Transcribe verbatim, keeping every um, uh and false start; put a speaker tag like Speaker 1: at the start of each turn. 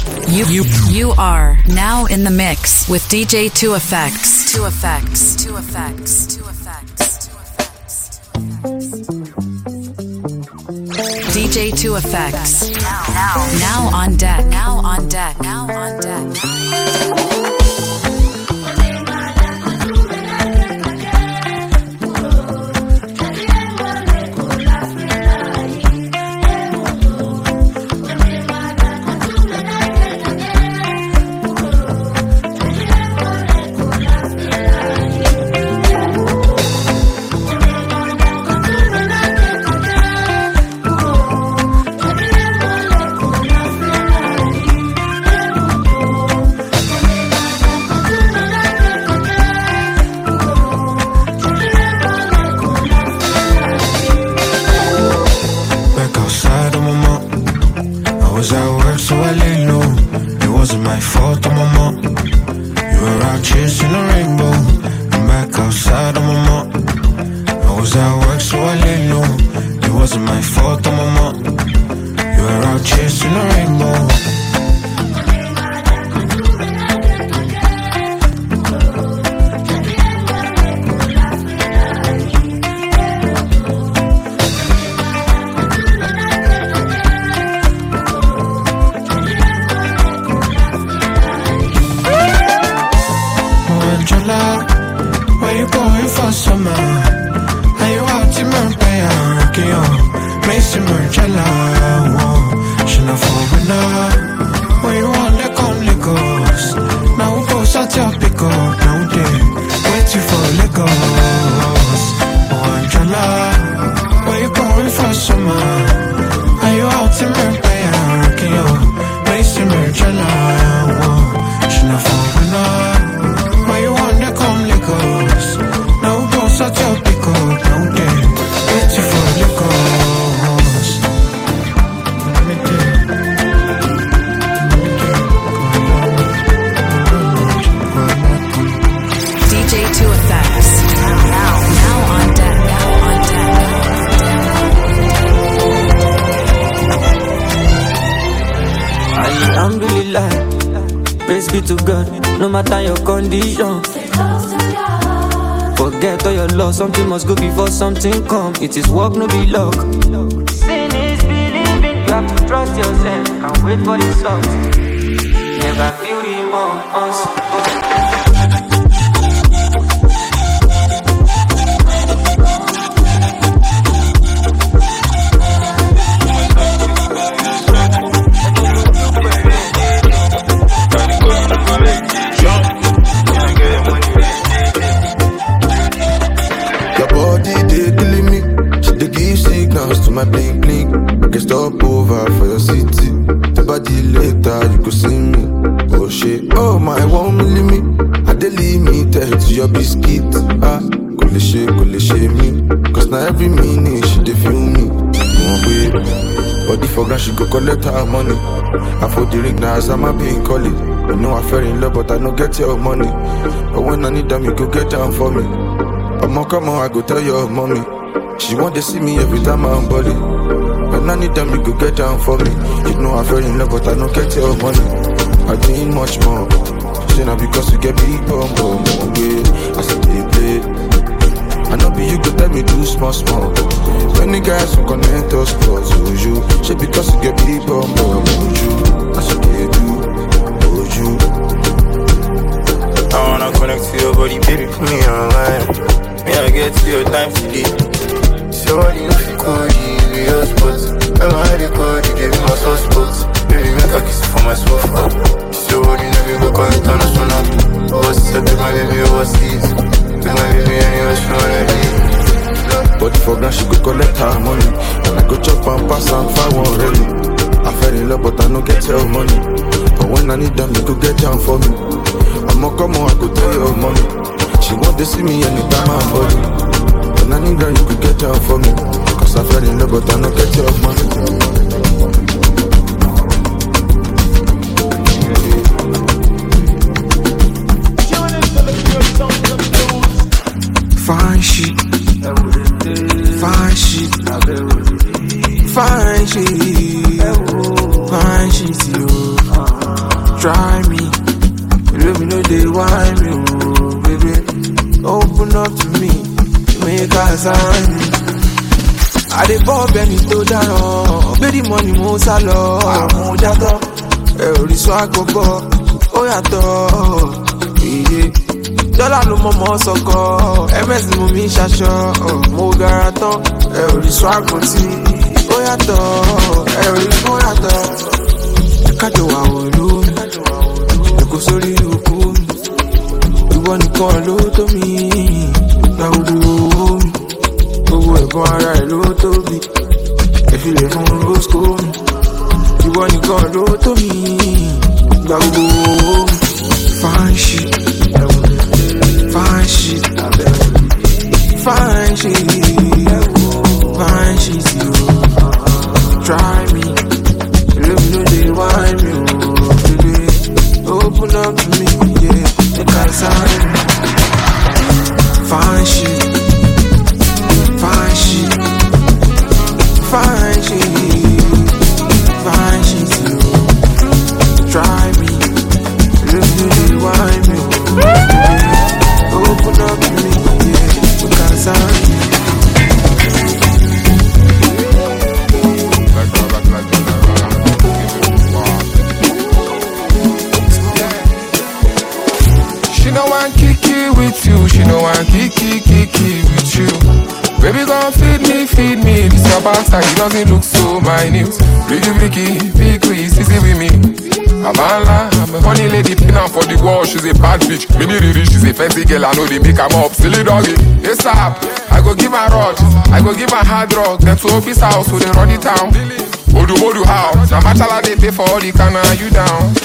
Speaker 1: You, you, you are now in the mix with D J two Effects. Two Effects. Two Effects. Two Effects. Two Effects. D J two Effects. Now, now, now on deck. Now on deck. Now on deck.
Speaker 2: To God, no matter your condition. Forget all your loss, something must go before something come. It is work, no be luck. Sin is believing, you have to trust yourself and wait for the result. Never feel remorse.
Speaker 3: My blink blink, I can stop over for your city. The body later, you could see me. Oh shit, oh my, won't leave me. I delimited to your biscuit. Ah, could shake, could shake me. Cause now every minute she dey feel me. One way, body for grand, she go collect her money. I for the ring now, as I'm a being call it. I know I fell in love, but I don't get your money. But when I need them, you go get down for me. I'ma come on, I go tell your mommy. She want to see me every time I'm body. When I need them, you go get down for me. You know I fell in love, but I don't get your money. I need much more. Say now because you get big bum bum. Yeah, I said they play. I know be you go tell me do small small. Many guys who connect us close to you. Say because you get big bum bum. You, I said they do. Oh you.
Speaker 4: I wanna connect to your body, baby, put me online. Me I get to your time today. So what you feel cold, you your spots. I'm a hard code, you gave me my soft spots. Baby, make a kiss for my sofa. So what you never go call it on a phone. What's up, take my baby overseas. Take my baby anywhere she wanna be.
Speaker 3: Body for grand, she go collect her money. And I go chop and pass and find one really. I fell in love, but I don't get your money. But when I need them, you go get down for me. I'ma come on, I go tell your money. She want to see me anytime I'm body. When I need her, you could get down for me. Cause I fell in love, but I don't get your money. Fine shit, fine shit, fine shit, fine shit, yo. Try me, let me know they want me, oh, baby. Open up to me, make us sign me. I dey bob any to down, baby money mo salo, mo jato, eh oriso agogo, o yato, yeah. Dollar lo mo mo soko, M S mo mi shasho, mo garaton, eh oriso agoti, o yato, eh oriso yato. Kajo wa olu, eko sori oku, iwo nìkan ló tó mi, na gbogbo mi. Gbogbo ẹ̀gbọ́n ara ẹ̀ ló tóbi, ẹ̀fílẹ̀ fún rosco mi. Ìwọ nìkan ló tó mi, gba gbogbo mi. Fine shit, fine shit, fine shit, fine shit, yo. Try me, let me know they want me, oh, baby. Open up to me, yeah, make I sign me. Fine shit. Fine shit, fine shit, fine shit, you. Try me, let me know you want me, oh, open up to me, yeah, because I'm she no want kiki with you, she no want kiki kiki with you. Baby, gon' feed me, feed me. This your bastard, he doesn't look so minute. Ricky, Ricky, big Chris, easy with me. I'm a la, I'm a honey lady, pin out for the wall. She's a bad bitch. Mimi Riri, she's a fancy girl. I know they make her up. Silly doggy, it's up. I go give her rod, I go give her hard rock. Then to Opie's house, so they run it town. Odu Odu how? Now Machala they pay for all the canna, you down.